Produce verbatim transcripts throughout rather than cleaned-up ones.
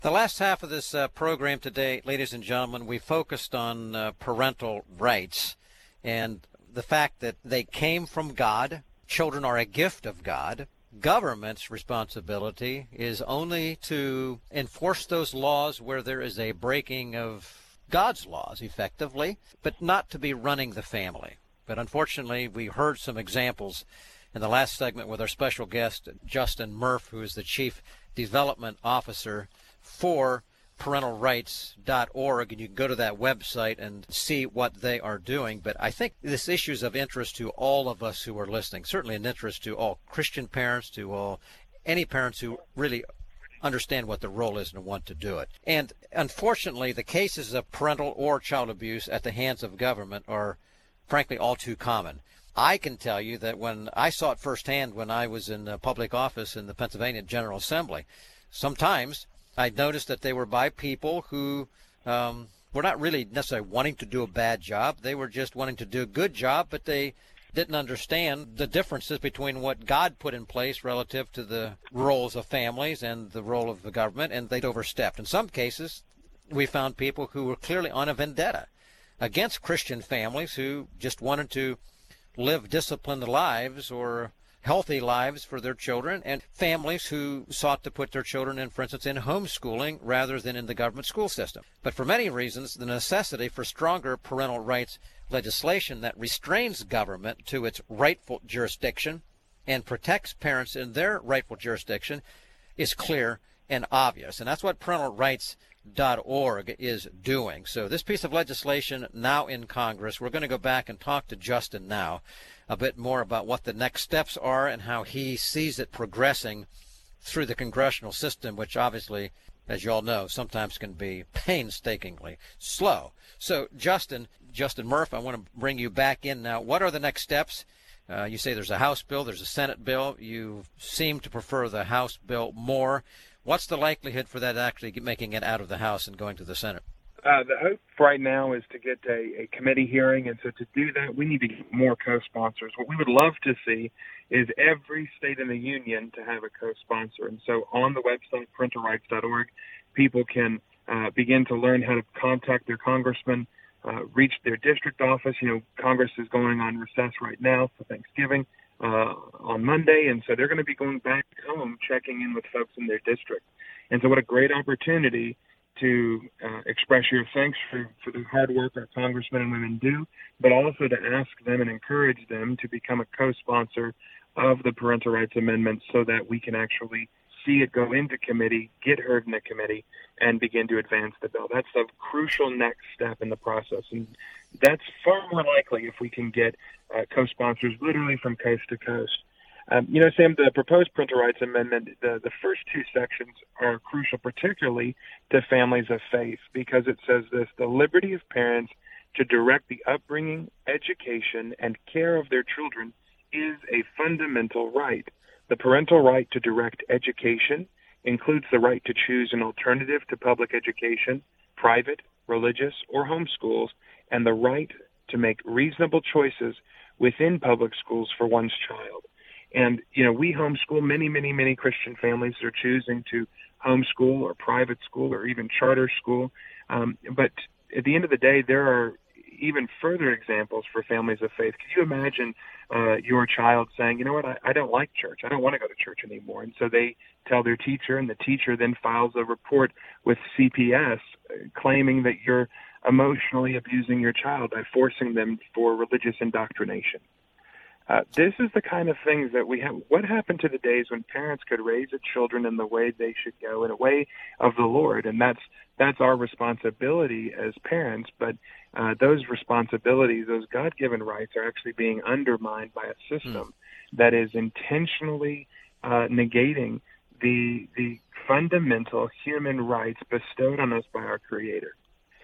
The last half of this uh, program today, ladies and gentlemen, we focused on uh, parental rights and the fact that they came from God. Children are a gift of God. Government's responsibility is only to enforce those laws where there is a breaking of God's laws, effectively, but not to be running the family. But unfortunately, we heard some examples in the last segment with our special guest, Justin Murph, who is the Chief Development Officer for parental rights dot org, and you can go to that website and see what they are doing. But I think this issue is of interest to all of us who are listening, certainly an interest to all Christian parents, to all any parents who really understand what the role is and want to do it. And unfortunately, the cases of parental or child abuse at the hands of government are frankly all too common. I can tell you that when I saw it firsthand when I was in public office in the Pennsylvania General Assembly, sometimes I noticed that they were by people who um, were not really necessarily wanting to do a bad job. They were just wanting to do a good job, but they didn't understand the differences between what God put in place relative to the roles of families and the role of the government, and they'd overstepped. In some cases, we found people who were clearly on a vendetta against Christian families who just wanted to live disciplined lives or healthy lives for their children, and families who sought to put their children in, for instance, in homeschooling rather than in the government school system. But for many reasons, the necessity for stronger parental rights legislation that restrains government to its rightful jurisdiction and protects parents in their rightful jurisdiction is clear and obvious. And that's what parental rights dot org is doing. So this piece of legislation now in Congress, we're going to go back and talk to Justin now a bit more about what the next steps are and how he sees it progressing through the congressional system, which obviously, as you all know, sometimes can be painstakingly slow. So Justin, Justin Murph, I want to bring you back in now. What are the next steps? Uh, you say there's a House bill, there's a Senate bill. You seem to prefer the House bill more. What's the likelihood for that actually making it out of the House and going to the Senate? Uh, the hope right now is to get a, a committee hearing, and so to do that, we need to get more co-sponsors. What we would love to see is every state in the union to have a co-sponsor. And so on the website, parental rights dot org, people can uh, begin to learn how to contact their congressman, uh, reach their district office. You know, Congress is going on recess right now for Thanksgiving uh, on Monday, and so they're going to be going back home, checking in with folks in their district. And so what a great opportunity to uh, express your thanks for, for the hard work our congressmen and women do, but also to ask them and encourage them to become a co-sponsor of the parental rights amendment so that we can actually see it go into committee, get heard in the committee, and begin to advance the bill. That's the crucial next step in the process, and that's far more likely if we can get uh, co-sponsors literally from coast to coast. Um, you know, Sam, the proposed parental rights amendment, the, the first two sections are crucial, particularly to families of faith, because it says this: the liberty of parents to direct the upbringing, education, and care of their children is a fundamental right. The parental right to direct education includes the right to choose an alternative to public education, private, religious, or home schools, and the right to make reasonable choices within public schools for one's child. And, you know, we homeschool. Many, many, many Christian families are choosing to homeschool or private school or even charter school. Um, but at the end of the day, there are even further examples for families of faith. Could you imagine uh, your child saying, you know what, I, I don't like church. I don't want to go to church anymore. And so they tell their teacher, and the teacher then files a report with C P S claiming that you're emotionally abusing your child by forcing them for religious indoctrination. Uh, this is the kind of things that we have. What happened to the days when parents could raise their children in the way they should go, in a way of the Lord? And that's that's our responsibility as parents. But uh, those responsibilities, those God-given rights, are actually being undermined by a system mm. that is intentionally uh, negating the the fundamental human rights bestowed on us by our Creator.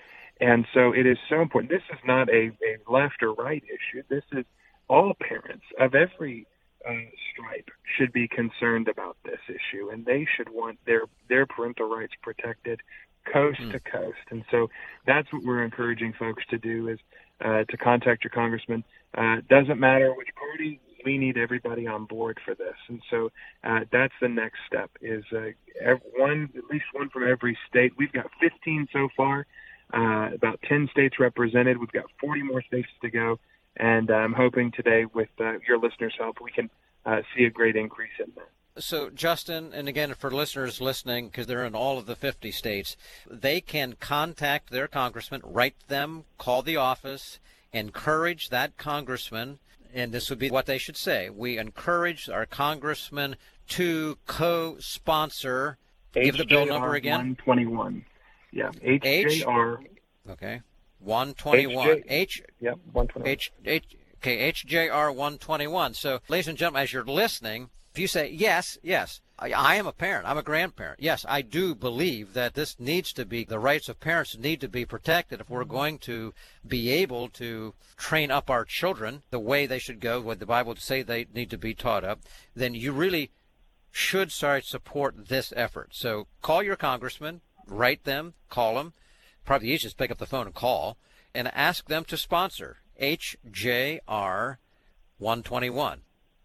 And so it is so important. This is not a, a left or right issue. This is all parents of every uh, stripe should be concerned about this issue, and they should want their, their parental rights protected coast mm. to coast. And so that's what we're encouraging folks to do, is uh, to contact your congressman. Uh, it doesn't matter which party we need everybody on board for this. And so uh, that's the next step is uh, ev- one, at least one from every state. We've got fifteen so far, uh, about ten states represented. We've got forty more states to go. And I'm hoping today with uh, your listeners' help, we can uh, see a great increase in that. So, Justin, and again, for listeners listening, because they're in all of the fifty states, they can contact their congressman, write them, call the office, encourage that congressman, and this would be what they should say. We encourage our congressman to co-sponsor. Give the bill number again. one twenty-one. Yeah, H J R. H, okay, one twenty-one. H, yep, one twenty-one. H, H, okay, H J R one twenty-one. So, ladies and gentlemen, as you're listening, if you say, yes, yes, I, I am a parent, I'm a grandparent, yes, I do believe that this needs to be, the rights of parents need to be protected if we're going to be able to train up our children the way they should go, what the Bible would say they need to be taught up, then you really should start support this effort. So call your congressman, write them, call them, probably easiest pick up the phone and call, and ask them to sponsor H J R one twenty-one.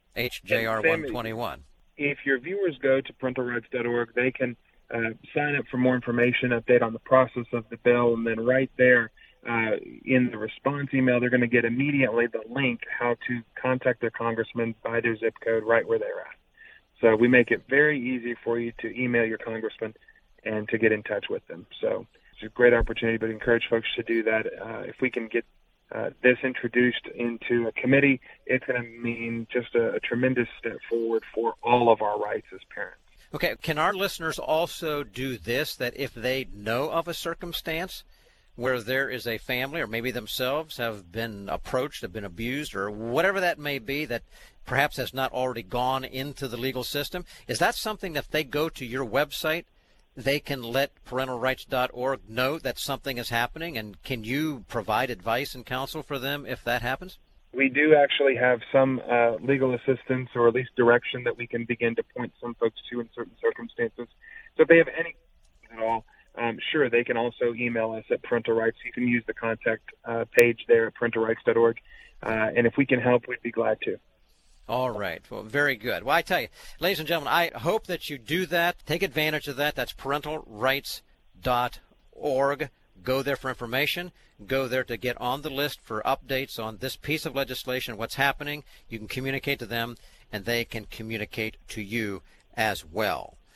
H J R one twenty-one. If your viewers go to parental rights dot org, they can uh, sign up for more information, update on the process of the bill, and then right there uh, in the response email, they're going to get immediately the link how to contact their congressman by their zip code right where they're at. So we make it very easy for you to email your congressman and to get in touch with them. So it's a great opportunity, but encourage folks to do that. Uh, if we can get Uh, this introduced into a committee, it's going to mean just a, a tremendous step forward for all of our rights as parents. Okay, can our listeners also do this, that if they know of a circumstance where there is a family or maybe themselves have been approached, have been abused, or whatever that may be that perhaps has not already gone into the legal system, is that something that if they go to your website, they can let parental rights dot org know that something is happening, and can you provide advice and counsel for them if that happens? We do actually have some uh, legal assistance or at least direction that we can begin to point some folks to in certain circumstances. So if they have any at all, um, sure, they can also email us at Parental Rights. You can use the contact uh, page there at parental rights dot org, uh, and if we can help, we'd be glad to. All right. Well, very good. Well, I tell you, ladies and gentlemen, I hope that you do that. Take advantage of that. That's parental rights dot org. Go there for information. Go there to get on the list for updates on this piece of legislation, what's happening. You can communicate to them, and they can communicate to you as well.